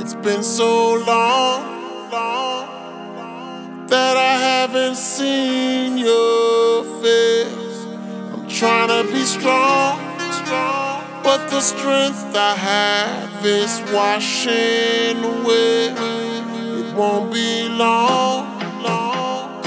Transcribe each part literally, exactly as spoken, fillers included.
It's been so long, long that I haven't seen your face. I'm trying to be strong, strong, but the strength I have is washing away. It won't be long, long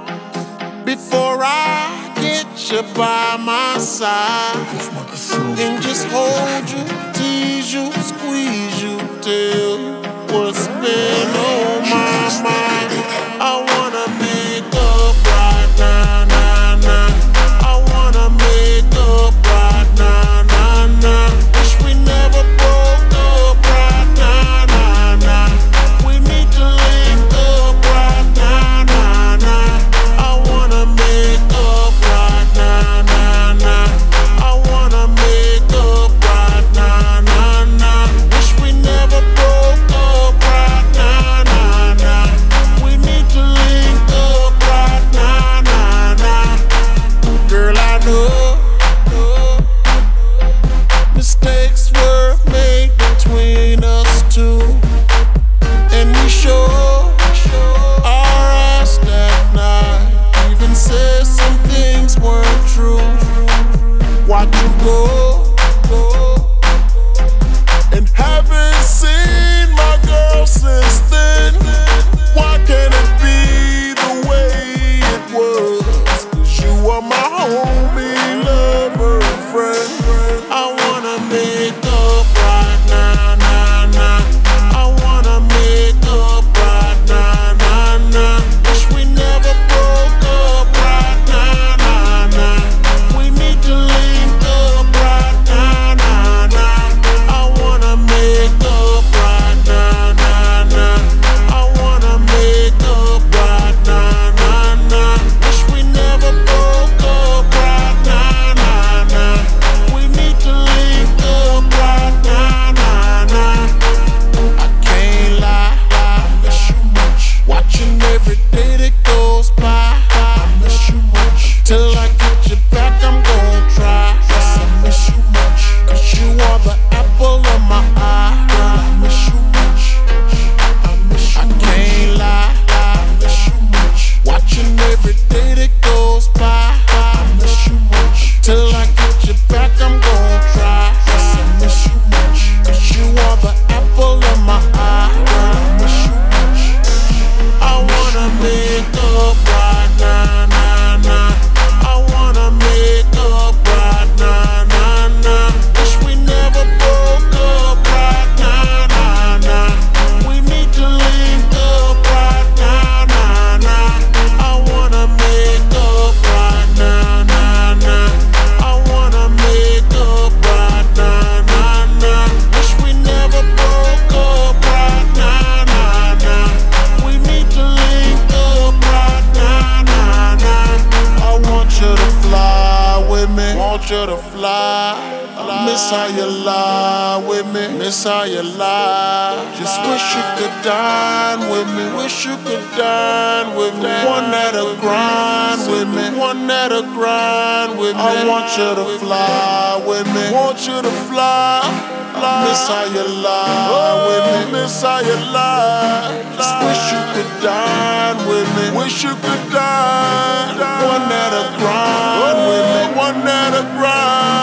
before I get you by my side and just hold you, tease you, squeeze you, tell you what's been on my mind. I wanna make up right now, now, now. I wanna make up right now, now, now. Wish we never broke up right now, now, now. We need to link up right now, now, now. I wanna make up right now, now, now. I wanna make up right now, now, now. Wish we never broke up right now, now, now. We need to link up right now, now, now. Girl, I know, know mistakes were made between us two, and we sure our ass that night even said some things weren't true. Watch you go, go, and haven't seen my girl since then. Why can't it be the way it was? 'Cause you are my homie, lover, and friend. I wanna make up right now, now, now. I wanna make up right now, now, now. Wish we never broke up right now, now, now. We need to link up right now, now, now. I wanna make up right now, now, now. I wanna make up right now, now, now. Wish we never broke up right now, now, now. We need to link up right now, now, now. I can't lie, I miss you much. Watching every day that goes by, I miss you much. Till I get you back, I'm gon' try. Yes, I miss you much. 'Cause you are the apple of my eye. Girl, I miss you much. I miss you much. I can't lie, I miss you much. Watching every day that goes by, I miss you much. Till I get you back, I'm gon' try. Yes, I miss you much. 'Cause you are the apple of my eye. Girl, I miss you much. I wanna make up right now, now, now. I wanna make up right now, now, now. Wish we never broke up right now, now, now. We need to link up right now, now, now. I wanna make up right now, now, now. I wanna make up right now, now, now. Wish we never broke up right now, now, now. We need to link up right now, now, now. I want you to fly with me, want you to fly. I miss how you lie with me, miss how you lie. Just wish you could dine with me, wish you could dine with me. One that'll grind with me, one that'll grind with me. I want you to fly with me, want you to fly. I miss how you lie with me, miss how you lie. Just wish you could dine with me, wish you could dine. One that'll grind with me, one that'll grind.